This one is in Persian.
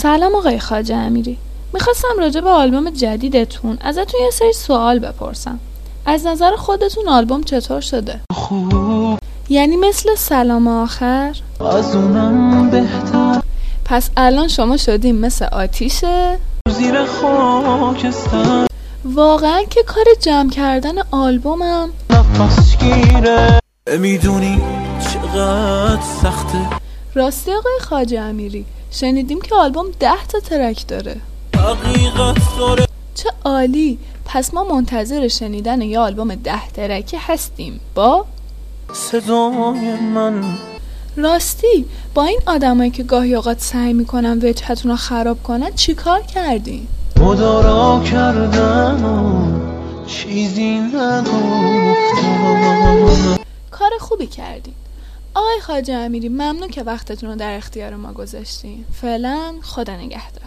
سلام آقای خواجه امیری. میخواستم راجع به آلبوم جدیدتون ازتون یه سری سوال بپرسم. از نظر خودتون آلبوم چطور شده؟ خوب، یعنی مثل سلام آخر؟ از اونم بهتر. پس الان شما شدیم مثل آتیشه؟ زیر خاکستر واقعا که کار جمع کردن آلبومم نفس گیره. میدونی چقدر سخته. راستی آقای خواجه امیری، شنیدیم که آلبوم 10 تا ترک داره. حقیقت داره. چه عالی. پس ما منتظر شنیدن یه آلبوم 10 ترکی هستیم با صدای من. راستی با این آدمایی که گاهی اوقات سعی میکنن وجهتون رو خراب کنن چی کار کردین؟ مدارا کردن و چیزی نگفتم. کار خوبی کردین. آقای خواجه امیری ممنون که وقتتون رو در اختیار ما گذاشتین. فعلا خدا نگهدار.